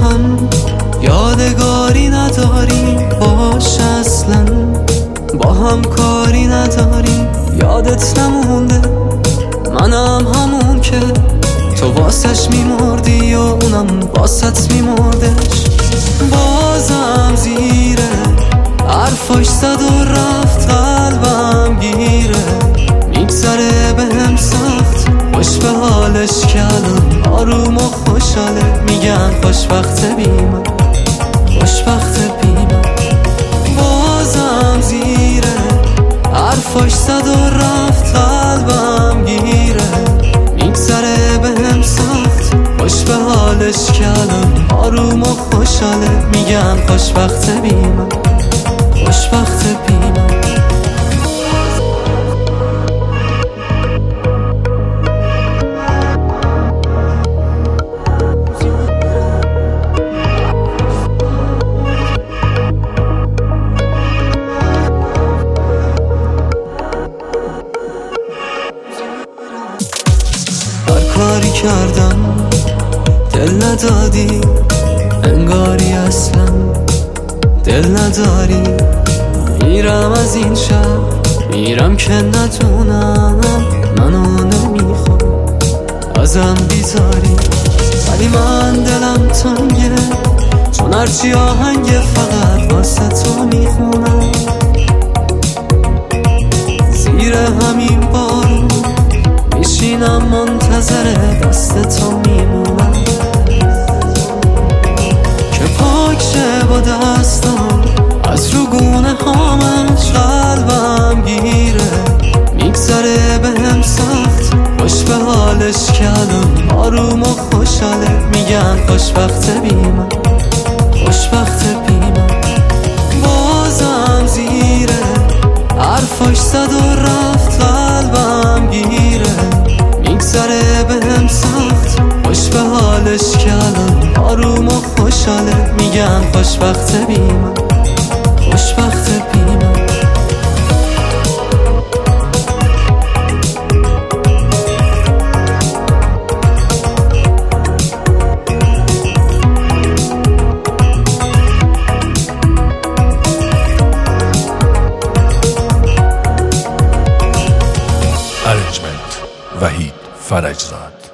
هم یادگاری نداری باش، اصلا با هم کاری نداری. یادت نمونده منم همون که تو واسش میمردی و اونم واسط میمردش. بازم زیره حرفاش زد و رفت، قلبم گیره میگذره بهم سخت. خوش به حالش کردم آروم و خوشحاله، میگن خوشبخت بی من، خوشبخت بی من. بازم زیره حرفاش زد و رفت، قلبم گیره میگذره بهم سخت. خوش به حالش کردم آروم و خوشحاله، میگن خوشبخت بی من، خوشبخت بی من. هر کاری کردم دل ندادی، انگاری اصلا دل نداری. میرم از این شهر میرم که ندونم منو نمیخوام ازم بیزاری. ولی من دلم تنگه چون هرچی آهنگ فقط واسه تو میخونم. زیر همین بارون میشینم منتظر دست تو میمونم که پاک شه با دستم از رو گونه هامش. قلبم گیره میگذره بهم سخت، خوش به حالش کردم آروم و خوشحاله، میگن خوشبخت بی من، خوشبخت بی من. بازم زیره حرفاش زد و رفت، قلبم گیره میگذره بهم سخت. خوش به حالش کردم آروم و خوشحاله، میگن خوشبخت بی من، خوشبخت بی من. ارنجمنت وحید فرجزاد.